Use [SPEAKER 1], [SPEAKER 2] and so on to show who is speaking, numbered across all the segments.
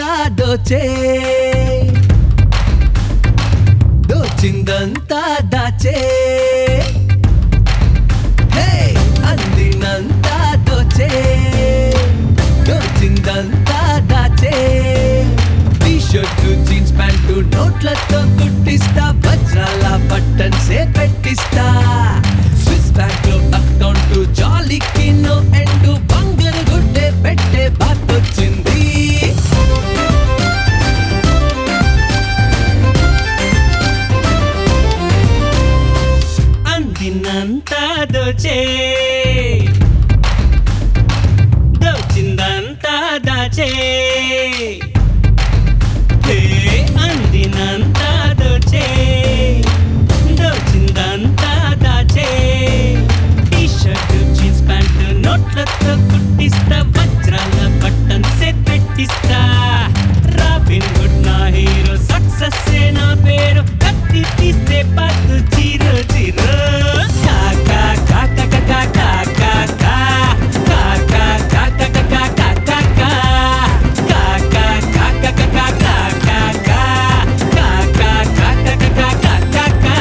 [SPEAKER 1] దోచిందంతా దోచే దోచిందంతా దాచే హే అందినంతా దోచే దోచిందంతా దాచే టీ-షర్టు జీన్స్ ప్యాంటు నోట్లతో కుట్టిస్తా వజ్రాల బటన్సే పెట్టిస్తా స్విస్ బ్యాంక్ లో అకౌంట్ జాలీకి నో ఎండు బంగారు గుడ్డే పెట్టే బాతొచ్చింది
[SPEAKER 2] అందినంతా దోచే దోచిందంతా దాచే హే అందినంతా దోచే దోచిందంతా దాచే టీ-షర్టు జీన్స్ ప్యాంటు నోట్లతో కుట్టిస్తా వజ్రాల బటన్సే పెట్టిస్తా రాబిన్ హుడ్ నా హీరో సక్సెస్ నా పేరు కత్తి తీస్తే పట్టు జీరో జీరో కాకా కాకా కాకా కాకా కాకా కాకా కాకా కాకా కాకా కాకా కాకా కాకా కాకా కాకా కాకా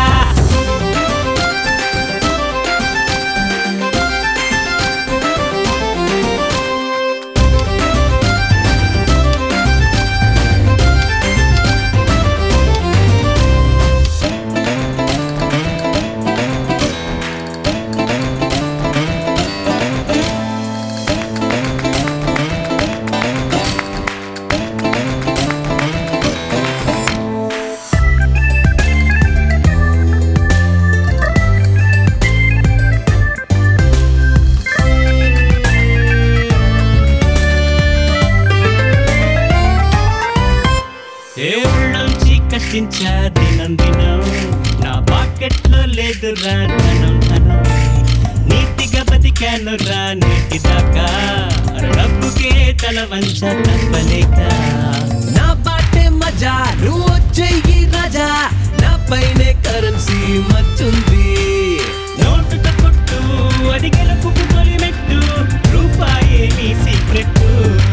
[SPEAKER 2] దేవుళ్ళొంచి కష్టించా దినం దినం నా పాకెట్లో లేదురా ధనం ధనం నీతిగా బతికాను రా నీటి దాకా డబ్బుకే తల వంచ తప్పలేక
[SPEAKER 1] నా బాటే మజా నువ్వు వచ్చేయి రాజా నా పైనే కరెన్సీ మచ్చుంది
[SPEAKER 2] నోటుతో కొట్టు అది గెలుపుకు తొలి మెట్టు రూపాయే నీ సీక్రెట్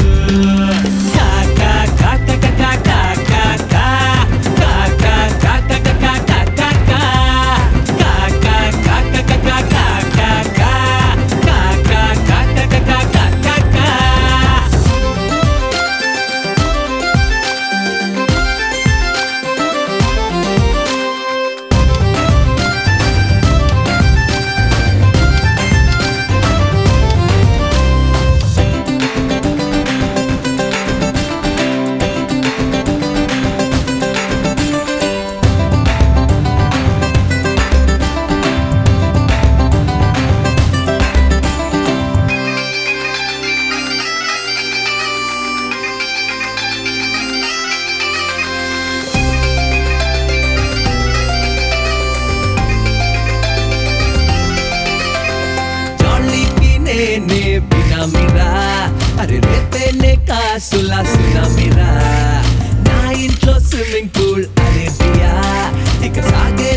[SPEAKER 2] కాకా కాకా కాకా కాకా కాకా కాకా కాకా కాకా కాకా కాకా కాకా కాకా కాకా కాకా కాకా
[SPEAKER 1] నేనే బినామీరా అరే రేపేనే కాసులా సునామీరా నా ఇంట్లో స్విమ్మింగ్ పూల్ అరేబియా ఇక సాగే